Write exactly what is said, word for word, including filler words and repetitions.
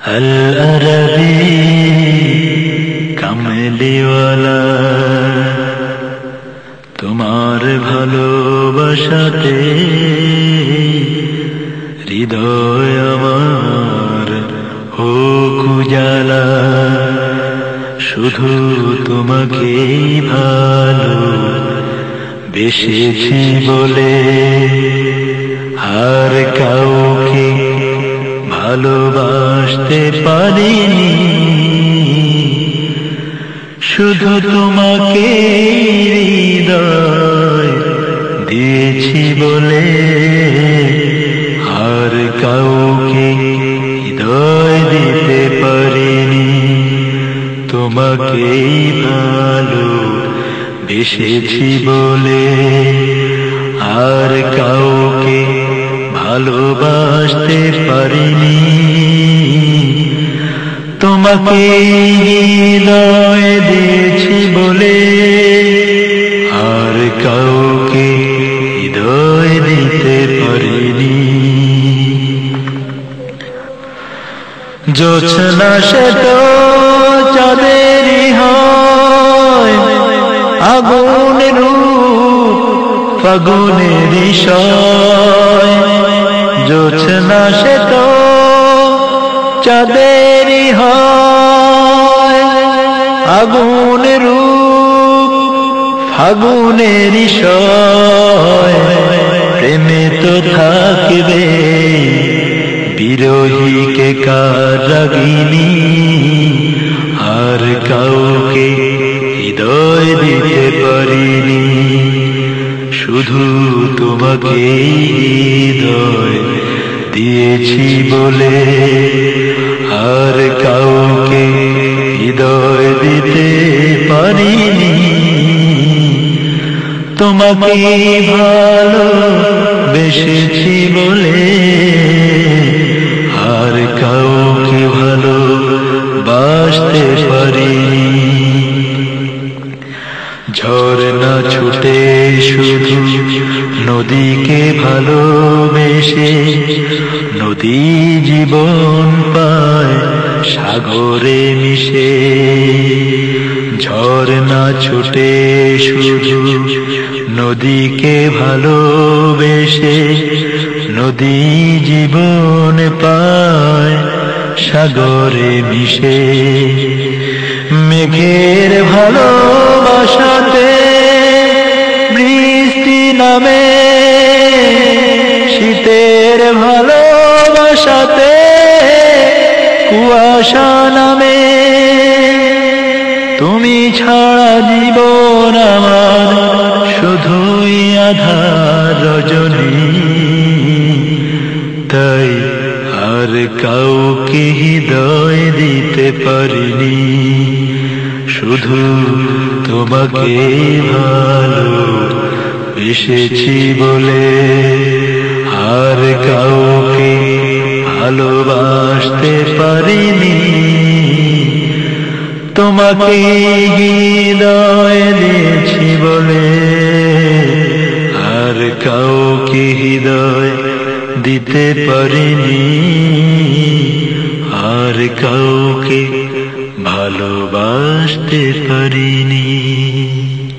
আল আরবি কামলিওয়ালা তোমার ভালোবাসাতে হৃদয় আমার হোক উজালা, শুধু তোমাকেই ভালো বেসেছি বলে আর কাউকে ভালোবাসতে পারিনি, শুধু তোমাকে হৃদয় দিয়েছি বলে আর কাউকে হৃদয় দিতে পারিনি। তোমাকেই ভালো বেসেছি বলে আর কাউকে ভালোবাসতে পারিনি, তোমাকে হৃদয় দিয়েছি বলে আর কাউকে হৃদয় দিতে পারিনি। জোছনা সে তো চাঁদেরই হয়, আগুনের রূপ ফাগুনের বিষয়। জোছনা সে তো চাঁদেরই হয়, আগুনের রূপ ফাগুনের বিষয়। প্রেমে তো থাকবে বিরহীকে কারাগিনী, আর কাউকে হৃদয় দিতে পারিনি, শুধু তোমাকে হৃদয় দিয়েছি বলে আর কাউকে হৃদয় দিতে পারিনি। তোমাকে ভালো বেসেছি বলে আর কাউকে ভালো বাসতে পারিনি। ঝরনা ছুটে শুধু নদীকে ভালোবেসে, নদী জীবন পায় সাগরে মিশে। ঝরনা ছুটে শুধু নদীকে ভালোবেসে, নদী জীবন পায় সাগরে মিশে। মেঘের ভালোবাসাতে বৃষ্টি নামে, শীতের ভালোবাসাতে কুয়াশা নামে। তুমি ছাড়া জীবন আমার শুধুই আঁধার রজনী, তাই আর কাউকে হৃদয় দিতে পারিনি, শুধু তোমাকে ভালো বেসেছি বলে আর কাউকে ভালোবাসতে পারিনি। তোমাকে হৃদয় দিয়েছি বলে আর কাউকে হৃদয় দিতে পারিনি, আর কাউকে ভালোবাসতে পারিনি।